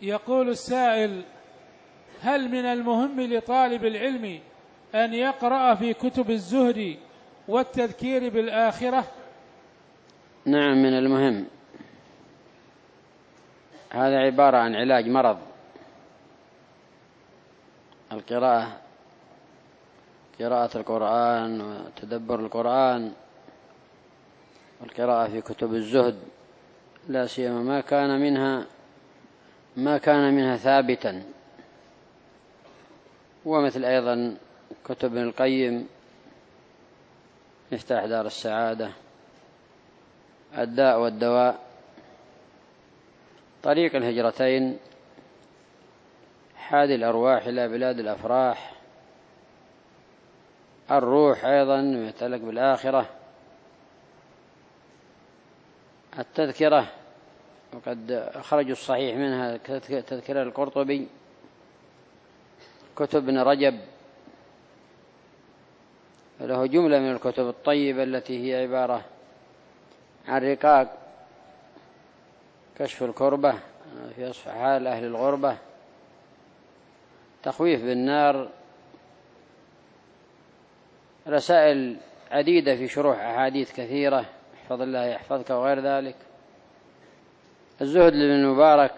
يقول السائل: هل من المهم لطالب العلم أن يقرأ في كتب الزهد والتذكير بالآخرة؟ نعم، من المهم. هذا عبارة عن علاج مرض. القراءة، قراءة القرآن وتدبر القرآن والقراءة في كتب الزهد، لا سيما ما كان منها ثابتا، ومثل أيضا كتب ابن القيم، مفتاح دار السعادة، الداء والدواء، طريق الهجرتين، حادي الأرواح إلى بلاد الأفراح، الروح أيضا يتعلق بالآخرة، التذكرة، وقد أخرجوا الصحيح منها تذكرة القرطبي، كتب ابن رجب، له جملة من الكتب الطيبة التي هي عبارة عن رقاق، كشف الكربة في وصف حال أهل الغربة، تخويف بالنار، رسائل عديدة في شروح أحاديث كثيرة، احفظ الله يحفظك وغير ذلك، الزهد لابن مبارك،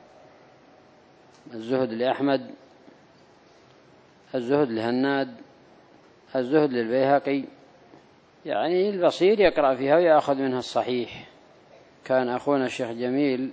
الزهد لأحمد، الزهد لهناد، الزهد للبيهقي. يعني البصير يقرأ فيها ويأخذ منها الصحيح. كان أخونا الشيخ جميل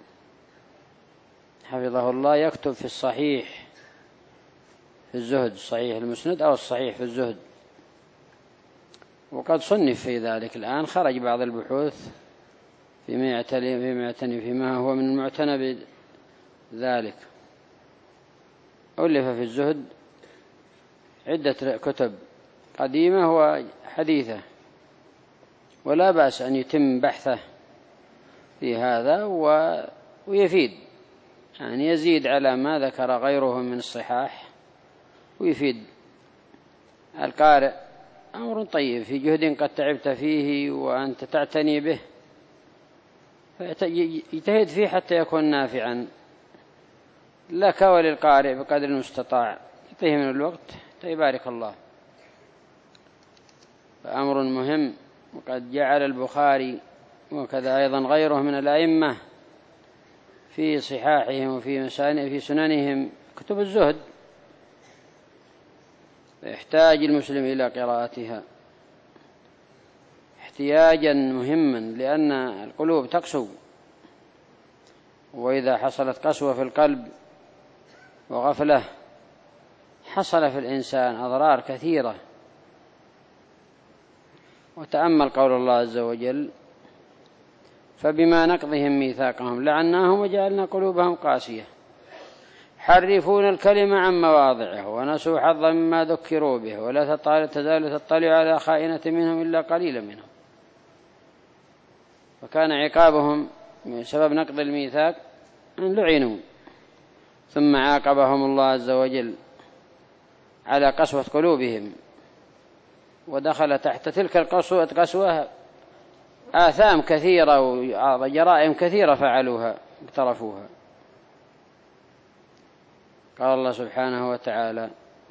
حفظه الله يكتب في الصحيح في الزهد، الصحيح المسند أو الصحيح في الزهد، وقد صنف في ذلك. الآن خرج بعض البحوث فيما هو من المعتنى بذلك. ألف في الزهد عدة كتب قديمة وحديثة، ولا بأس أن يتم بحثه في هذا ويفيد، يعني يزيد على ما ذكر غيره من الصحاح ويفيد القارئ. أمر طيب في جهد قد تعبت فيه وأنت تعتني به، فيجتهد فيه حتى يكون نافعا لك وللقارئ بقدر المستطاع، يعطيه من الوقت يبارك الله. فأمر مهم. وقد جعل البخاري وكذا أيضا غيره من الأئمة في صحاحهم وفي سننهم كتب الزهد، يحتاج المسلم إلى قراءتها احتياجا مهما، لأن القلوب تقسو، وإذا حصلت قسوة في القلب وغفلة حصل في الإنسان أضرار كثيرة. وتأمل قول الله عز وجل: فبما نقضهم ميثاقهم لعناهم وجعلنا قلوبهم قاسية يحرفون الكلم عن مواضعه ونسوا حظا مما ذكروا به ولا تزال تطلع على خائنة منهم إلا قليلا منهم. فكان عقابهم من سبب نقض الميثاق أن لعنوا، ثم عاقبهم الله عز وجل على قسوة قلوبهم، ودخل تحت تلك القسوة آثام كثيرة وجرائم كثيرة فعلوها اقترفوها. قال الله سبحانه وتعالى: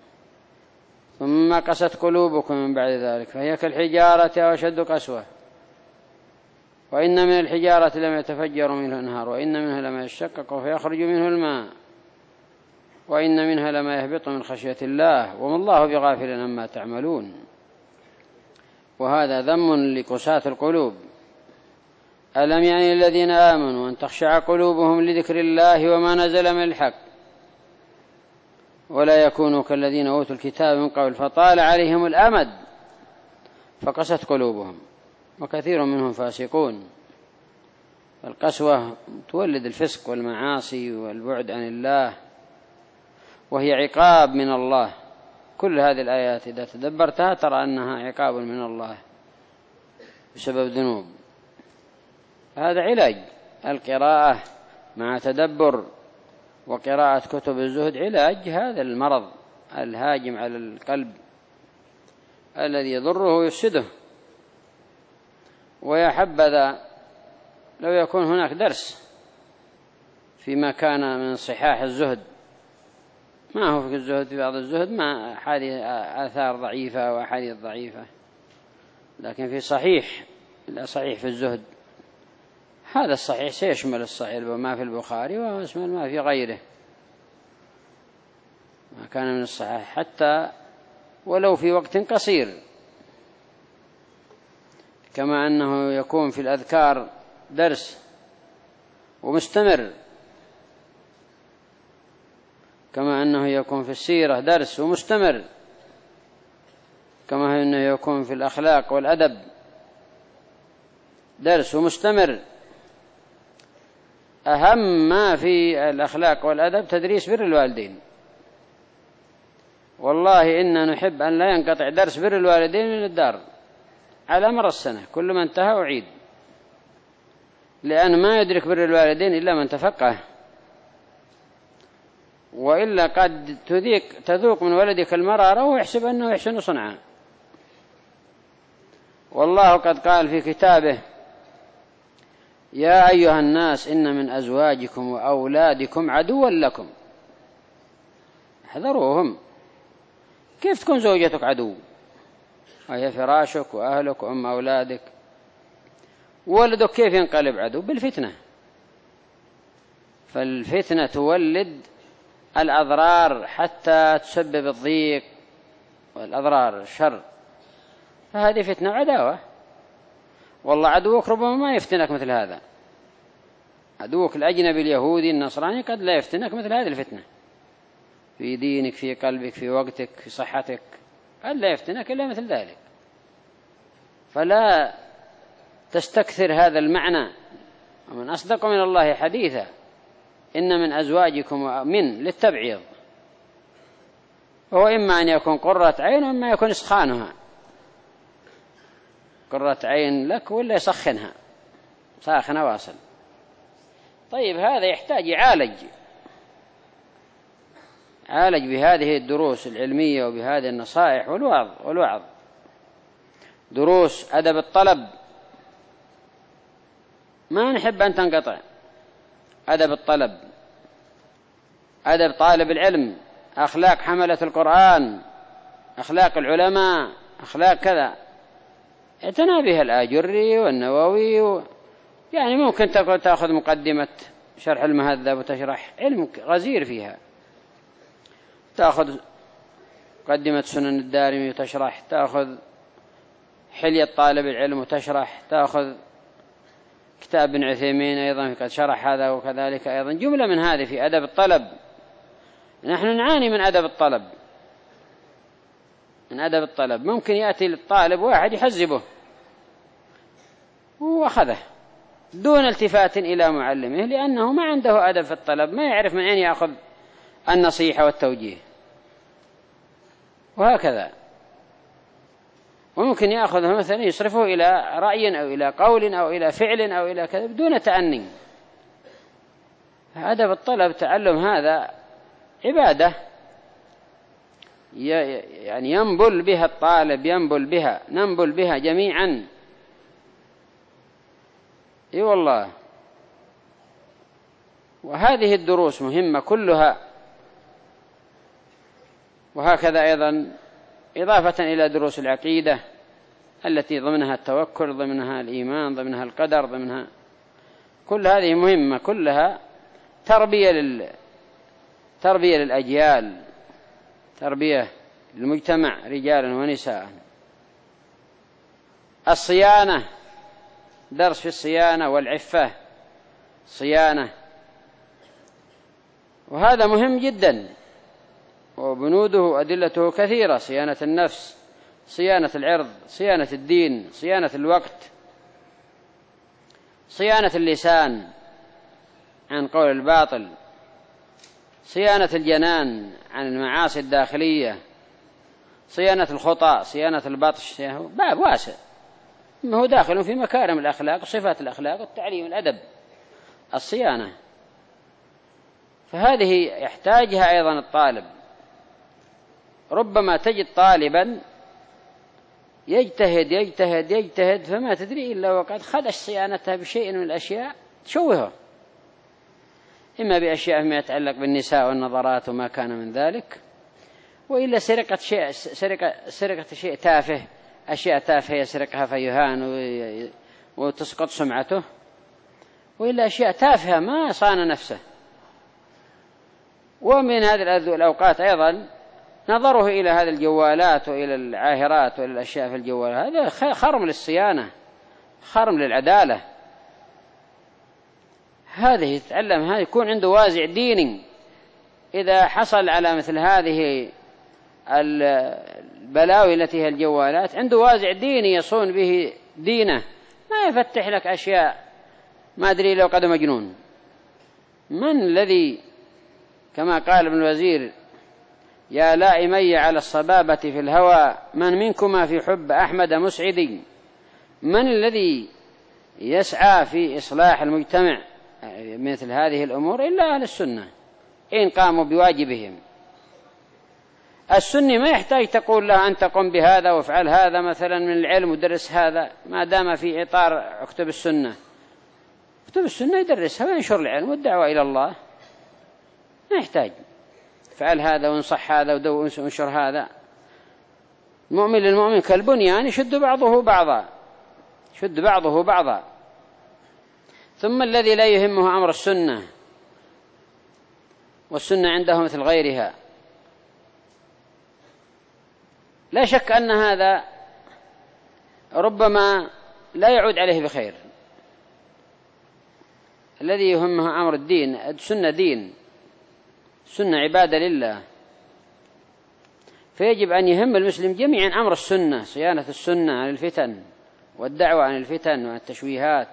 ثم قست قلوبكم من بعد ذلك فهي كالحجارة أو أشد قسوة وإن من الحجارة لما يتفجر منه الأنهار وإن منها لما يشقق فيخرج منه الماء وإن منها لما يهبط من خشية الله وما الله بغافل عما تعملون. وهذا ذم لقساة القلوب. ألم يعني الذين آمنوا أن تخشع قلوبهم لذكر الله وما نزل من الحق ولا يكونوا كالذين أوتوا الكتاب من قبل فطال عليهم الأمد فقست قلوبهم وكثير منهم فاسقون. القسوة تولد الفسق والمعاصي والبعد عن الله، وهي عقاب من الله. كل هذه الآيات إذا تدبرتها ترى أنها عقاب من الله بسبب ذنوب. هذا علاج القراءة مع تدبر وقراءة كتب الزهد، علاج هذا المرض الهاجم على القلب الذي يضره ويفسده. ويا حبذا لو يكون هناك درس فيما كان من صحاح الزهد. ما هو في الزهد، في بعض الزهد ما حديث آثار ضعيفة وأحاديث ضعيفة، لكن في صحيح، لا صحيح في الزهد، هذا الصحيح سيشمل الصحيح ما في البخاري ويشمل ما في غيره، ما كان من الصحيح حتى ولو في وقت قصير، كما أنه يكون في الأذكار درس ومستمر، كما أنه يكون في السيرة درس ومستمر، كما أنه يكون في الأخلاق والأدب درس ومستمر. أهم ما في الأخلاق والأدب تدريس بر الوالدين. والله إنا نحب أن لا ينقطع درس بر الوالدين من الدار على مر السنة، كل ما انتهى أعيد، لأن ما يدرك بر الوالدين إلا من تفقه، وإلا قد تذوق من ولدك المرارة ويحسب أنه يحسن صنعا. والله قد قال في كتابه: يا أيها الناس إن من أزواجكم وأولادكم عدوا لكم احذروهم. كيف تكون زوجتك عدو؟ وهي فراشك وأهلك وأم أولادك. ولدك كيف ينقلب عدو؟ بالفتنة. فالفتنة تولد الأضرار حتى تسبب الضيق والأضرار الشر، فهذه فتنة وعداوة. والله عدوك ربما ما يفتنك مثل هذا، عدوك الأجنبي اليهودي النصراني قد لا يفتنك مثل هذه الفتنة في دينك، في قلبك، في وقتك، في صحتك، قد لا يفتنك إلا مثل ذلك. فلا تستكثر هذا المعنى. ومن أصدق من الله حديثا: إن من أزواجكم من للتبعيض، وهو إما أن يكون قرة عين وإما يكون إسخانها، قرة عين لك ولا يسخنها ساخنة واصل. طيب هذا يحتاج عالج بهذه الدروس العلمية وبهذه النصائح والوعظ. دروس أدب الطلب ما نحب أن تنقطع. أدب الطلب، أدب طالب العلم، أخلاق حملة القرآن، أخلاق العلماء، أخلاق كذا، اعتنى بها الآجري والنووي يعني ممكن تأخذ مقدمة شرح المهذب وتشرح، علم غزير فيها، تأخذ مقدمة سنن الدارمي وتشرح، تأخذ حلية طالب العلم وتشرح، تأخذ كتاب ابن عثيمين أيضا قد شرح هذا، وكذلك أيضا جملة من هذه في أدب الطلب. نحن نعاني من أدب الطلب. من أدب الطلب ممكن يأتي للطالب واحد يحزبه وأخذه دون التفات إلى معلمه، لأنه ما عنده أدب في الطلب، ما يعرف من أين يأخذ النصيحة والتوجيه، وهكذا. وممكن يأخذه مثلا يصرفه إلى رأي أو إلى قول أو إلى فعل أو إلى كذا بدون تأني. أدب الطلب تعلم هذا عبادة يعني ينبل بها الطالب، ننبل بها جميعا. اي والله. وهذه الدروس مهمة كلها. وهكذا أيضا إضافة إلى دروس العقيدة التي ضمنها التوكل، ضمنها الإيمان، ضمنها القدر، ضمنها كل هذه مهمة، كلها تربية للأجيال، تربية للمجتمع رجالا ونساء. الصيانة، درس في الصيانة والعفة، صيانة، وهذا مهم جدا، وبنوده وأدلته كثيرة: صيانة النفس، صيانة العرض، صيانة الدين، صيانة الوقت، صيانة اللسان عن قول الباطل، صيانة الجنان عن المعاصي الداخلية، صيانة الخطأ، صيانة البطش. باب واسع، هو داخل في مكارم الأخلاق وصفات الأخلاق والتعليم الأدب، الصيانة. فهذه يحتاجها أيضا الطالب. ربما تجد طالبا يجتهد فما تدري إلا وقد خدش صيانتها بشيء من الأشياء تشوهه. إما بأشياء فيما يتعلق بالنساء والنظرات وما كان من ذلك، وإلا سرقة شيء تافه، أشياء تافهة يسرقها فيهان وتسقط سمعته، وإلا أشياء تافهة ما صان نفسه. ومن هذه الأوقات أيضا نظره إلى هذه الجوالات وإلى العاهرات وإلى الأشياء في الجوال، هذا خرم للصيانة، خرم للعدالة. هذه يتعلم، هذا يكون عنده وازع ديني. إذا حصل على مثل هذه البلاوي التي هي الجوالات، عنده وازع ديني يصون به دينه، ما يفتح لك أشياء ما أدري لو قد مجنون. من الذي كما قال ابن الوزير: يا لائمي على الصبابة في الهوى، من منكما في حب أحمد مسعدي. من الذي يسعى في إصلاح المجتمع مثل هذه الأمور إلا أهل السنة إن قاموا بواجبهم. السني ما يحتاج تقول له أنت قم بهذا وافعل هذا مثلا من العلم ودرس هذا، ما دام في إطار كتب السنة. كتب السنة يدرسها وينشر العلم والدعوة إلى الله، ما يحتاج فعل هذا وانصح هذا وانشر هذا. المؤمن للمؤمن كالبنيان يشد بعضه بعضا، يشد بعضه بعضا. ثم الذي لا يهمه أمر السنة، والسنة عنده مثل غيرها، لا شك أن هذا ربما لا يعود عليه بخير. الذي يهمه أمر الدين، السنة دين، السنة عبادة لله، فيجب أن يهم المسلم جميعا أمر السنة، صيانة السنة عن الفتن والدعوة عن الفتن وعن التشويهات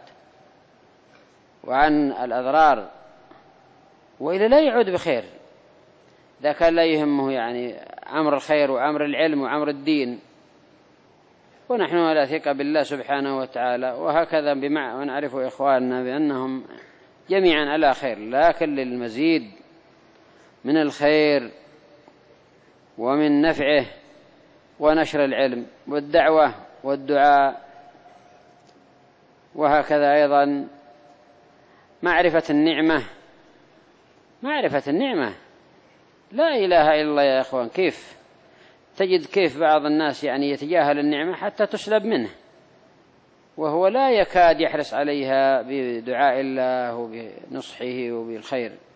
وعن الأضرار، وإلا لا يعود بخير. إذا كان لا يهمه يعني أمر الخير وأمر العلم وأمر الدين. ونحن على ثقة بالله سبحانه وتعالى، وهكذا ونعرف إخواننا بأنهم جميعا على خير، لكن للمزيد من الخير ومن نفعه ونشر العلم والدعوة والدعاء. وهكذا أيضا معرفة النعمة، معرفة النعمة، لا إله إلا الله يا أخوان. كيف تجد كيف بعض الناس يعني يتجاهل النعمة حتى تسلب منه، وهو لا يكاد يحرص عليها بدعاء الله وبنصحه وبالخير.